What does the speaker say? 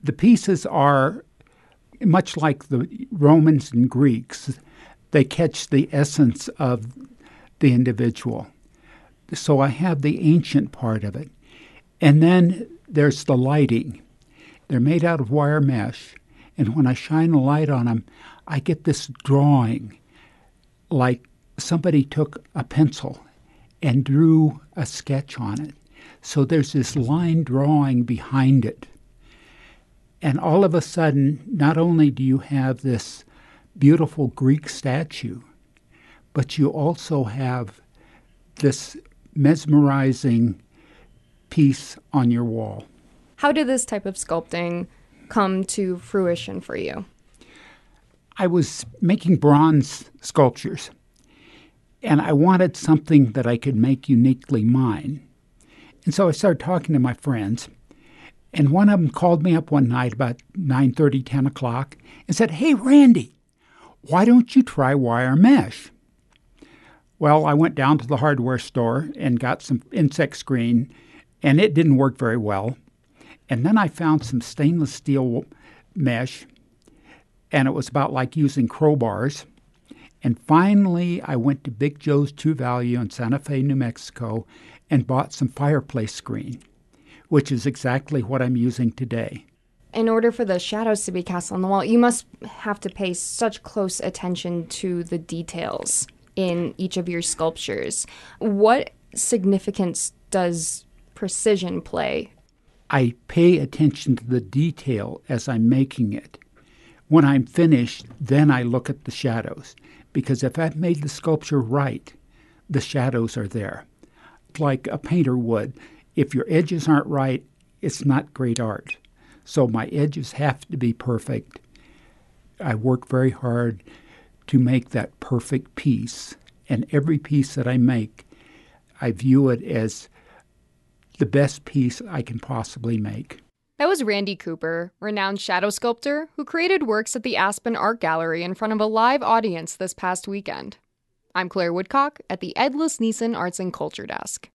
The pieces are much like the Romans and Greeks. They catch the essence of the individual. So I have the ancient part of it. And then there's the lighting. They're made out of wire mesh, and when I shine a light on them, I get this drawing like somebody took a pencil and drew a sketch on it. So there's this line drawing behind it. And all of a sudden, not only do you have this beautiful Greek statue, but you also have this mesmerizing piece on your wall. How did this type of sculpting come to fruition for you? I was making bronze sculptures, and I wanted something that I could make uniquely mine. And so I started talking to my friends, and one of them called me up one night about 9:30, 10 o'clock, and said, "Hey, Randy, why don't you try wire mesh?" Well, I went down to the hardware store and got some insect screen, and it didn't work very well. And then I found some stainless steel mesh, and it was about like using crowbars. And finally, I went to Big Joe's True Value in Santa Fe, New Mexico, and bought some fireplace screen, which is exactly what I'm using today. In order for the shadows to be cast on the wall, you must have to pay such close attention to the details in each of your sculptures. What significance does precision play? I pay attention to the detail as I'm making it. When I'm finished, then I look at the shadows, because if I've made the sculpture right, the shadows are there. Like a painter would. If your edges aren't right, it's not great art. So my edges have to be perfect. I work very hard to make that perfect piece. And every piece that I make, I view it as the best piece I can possibly make. That was Randy Cooper, renowned shadow sculptor who created works at the Aspen Art Gallery in front of a live audience this past weekend. I'm Claire Woodcock at the Ed Lusniesen Arts and Culture Desk.